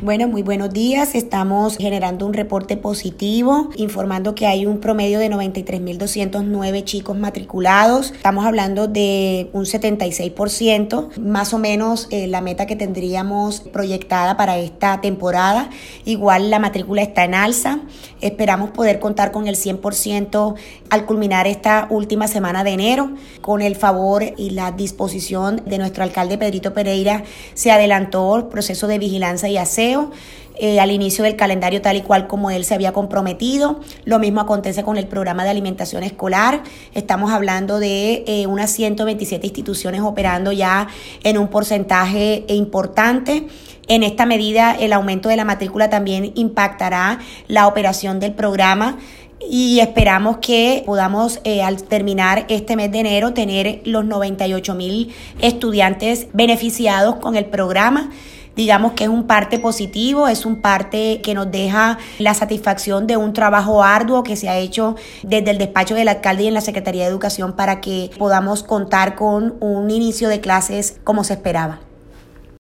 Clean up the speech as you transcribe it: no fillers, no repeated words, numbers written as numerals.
Bueno, muy buenos días. Estamos generando un reporte positivo, informando que hay un promedio de 93.209 chicos matriculados. Estamos hablando de un 76%, más o menos la meta que tendríamos proyectada para esta temporada. Igual la matrícula está en alza. Esperamos poder contar con el 100% al culminar esta última semana de enero. Con el favor y la disposición de nuestro alcalde Pedrito Pereira, se adelantó el proceso de vigilancia y aseo al inicio del calendario tal y cual como él se había comprometido. Lo mismo acontece con el programa de alimentación escolar. Estamos hablando de unas 127 instituciones operando ya en un porcentaje importante. En esta medida, el aumento de la matrícula también impactará la operación del programa y esperamos que podamos, al terminar este mes de enero, tener los 98,000 estudiantes beneficiados con el programa. Digamos que es un parte positivo, es un parte que nos deja la satisfacción de un trabajo arduo que se ha hecho desde el despacho del alcalde y en la Secretaría de Educación para que podamos contar con un inicio de clases como se esperaba.